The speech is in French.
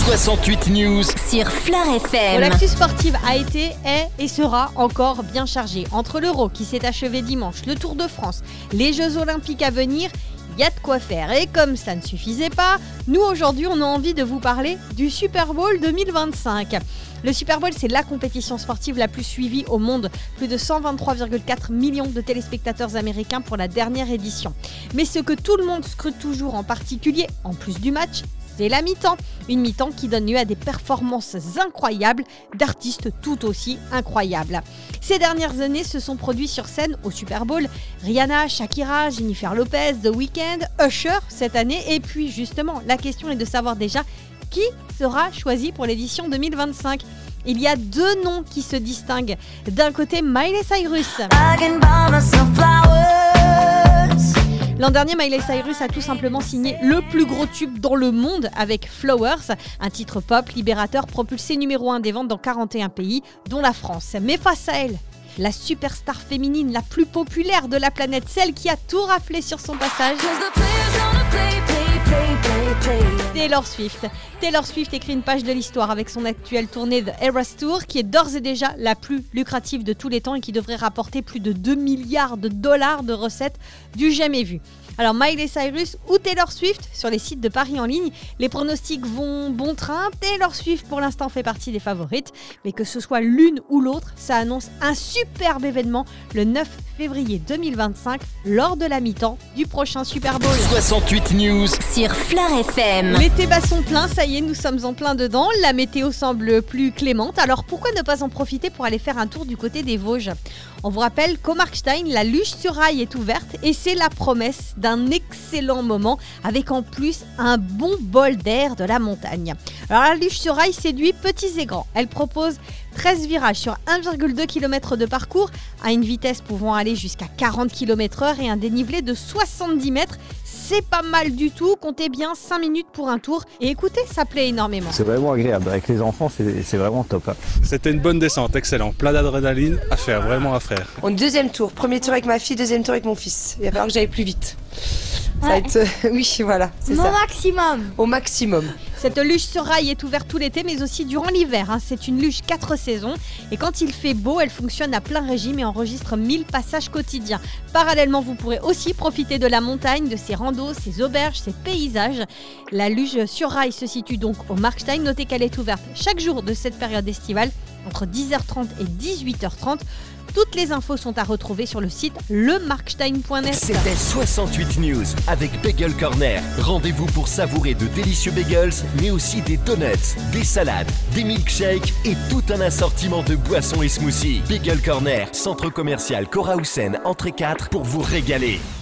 68 News sur Fleur FM. L'actu sportive a été, est et sera encore bien chargée. Entre l'Euro qui s'est achevé dimanche, le Tour de France, les Jeux Olympiques à venir, il y a de quoi faire. Et comme ça ne suffisait pas, nous aujourd'hui on a envie de vous parler du Super Bowl 2025. Le Super Bowl, c'est la compétition sportive la plus suivie au monde. Plus de 123,4 millions de téléspectateurs américains pour la dernière édition. Mais ce que tout le monde scrute toujours en particulier, en plus du match, c'est la mi-temps. Une mi-temps qui donne lieu à des performances incroyables d'artistes tout aussi incroyables. Ces dernières années se sont produits sur scène au Super Bowl Rihanna, Shakira, Jennifer Lopez, The Weeknd, Usher cette année. Et puis justement, la question est de savoir déjà qui sera choisi pour l'édition 2025. Il y a deux noms qui se distinguent. D'un côté, Miley Cyrus. L'an dernier, Miley Cyrus a tout simplement signé le plus gros tube dans le monde avec Flowers, un titre pop libérateur propulsé numéro 1 des ventes dans 41 pays, dont la France. Mais face à elle, la superstar féminine la plus populaire de la planète, celle qui a tout raflé sur son passage, Taylor Swift. Taylor Swift écrit une page de l'histoire avec son actuelle tournée The Eras Tour, qui est d'ores et déjà la plus lucrative de tous les temps et qui devrait rapporter plus de 2 milliards de dollars de recettes du jamais vu. Alors Miley Cyrus ou Taylor Swift sur les sites de paris en ligne, les pronostics vont bon train. Taylor Swift pour l'instant fait partie des favorites, mais que ce soit l'une ou l'autre, ça annonce un superbe événement le 9 février 2025 lors de la mi-temps du prochain Super Bowl. 68 News sur Fleur FM. L'été bat son plein, ça y est, nous sommes en plein dedans. La météo semble plus clémente, alors pourquoi ne pas en profiter pour aller faire un tour du côté des Vosges ? On vous rappelle qu'au Markstein, la luge sur rail est ouverte et c'est la promesse d'un excellent moment avec en plus un bon bol d'air de la montagne. Alors la luge sur rail séduit petits et grands. Elle propose 13 virages sur 1,2 km de parcours à une vitesse pouvant aller jusqu'à 40 km/h et un dénivelé de 70 mètres. C'est pas mal du tout, comptez bien 5 minutes pour un tour et écoutez, ça plaît énormément. C'est vraiment agréable, avec les enfants c'est vraiment top. C'était une bonne descente, excellent, plein d'adrénaline à faire, vraiment à faire. Deuxième tour, premier tour avec ma fille, deuxième tour avec mon fils. Il va falloir que j'aille plus vite. Ça va être... oui, voilà, c'est ça. Au maximum. Cette luge sur rail est ouverte tout l'été mais aussi durant l'hiver. C'est une luge 4 saisons et quand il fait beau, elle fonctionne à plein régime et enregistre 1000 passages quotidiens. Parallèlement, vous pourrez aussi profiter de la montagne, de ses randos, ses auberges, ses paysages. La luge sur rail se situe donc au Markstein. Notez qu'elle est ouverte chaque jour de cette période estivale entre 10h30 et 18h30. Toutes les infos sont à retrouver sur le site lemarkstein.net. C'était 68 News avec Bagel Corner. Rendez-vous pour savourer de délicieux bagels, mais aussi des donuts, des salades, des milkshakes et tout un assortiment de boissons et smoothies. Bagel Corner, centre commercial Cora Houssen, entrée 4 pour vous régaler.